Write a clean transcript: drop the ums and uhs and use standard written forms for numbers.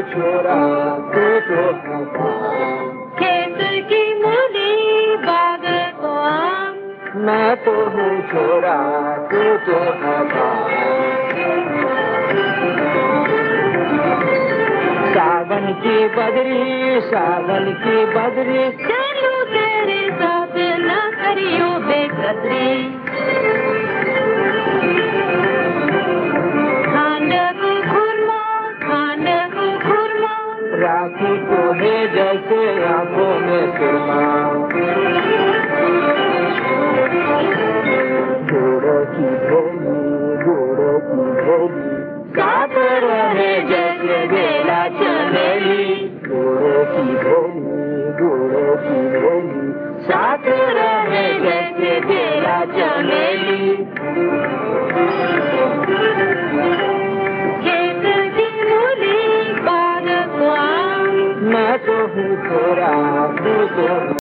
छोरा तू तो खेत की मूली बाग को आम, मैं तो हूँ छोरा तू तो सावन की बदरी चलूं तेरे साथ न करियो बेकदरी। खांड को खुरमा राखी को है जैसे आंखों में सुरमा। गोड़ की भोली साथ रहे जैसे बेला चमेली। गोड़ की भोली साथ रहे जैसे बेला चमेली। खेत की मूली बाग को आम, मैं तो हूँ छोरा तू तो